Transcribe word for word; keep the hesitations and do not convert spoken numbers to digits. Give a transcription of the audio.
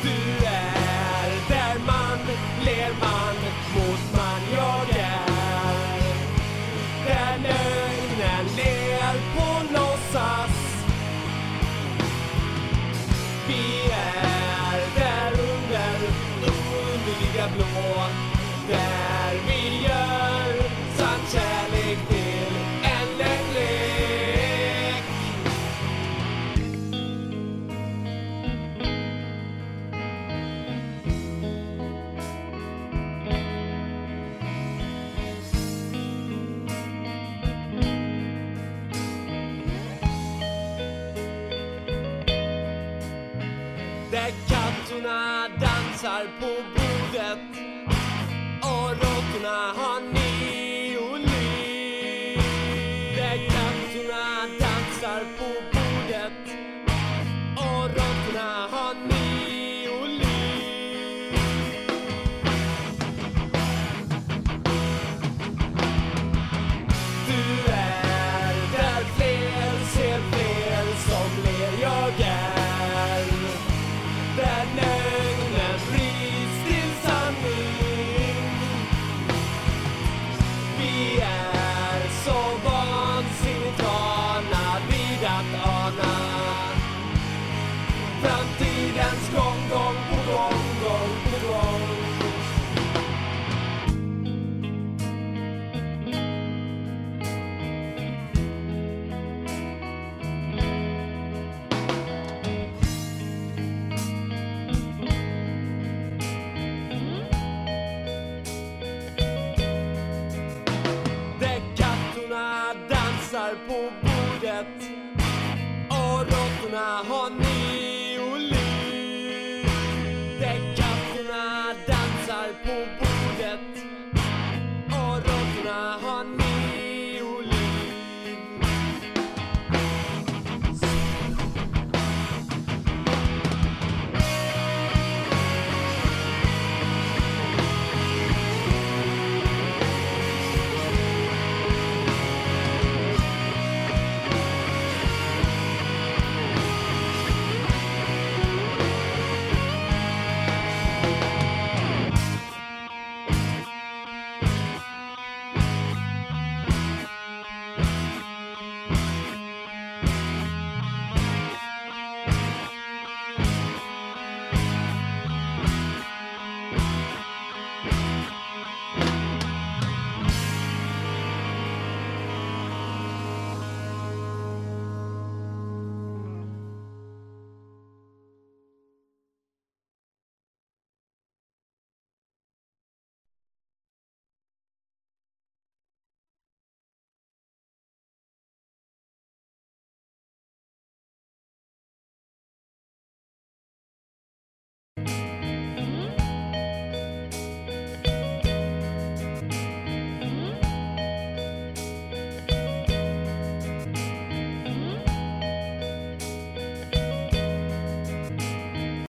Du är där man ler man mot man jag är. Där lögnen ler på låtsas. Vi är där under underliga blå. Där vi gör sann kärlek till en lek. Där katterna dansar på bordet och råttorna har neolin. Där katterna dansar på bordet och råttorna har neolin. Du är där fler ser fler som ler jag är. Där lögnen vrids till sanning. Vi är så vansinnigt vana vid att ana framtidens gång, gång på gång, gång på gång. Dansar på bordet och råttorna har neolin. Där katterna dansar på bordet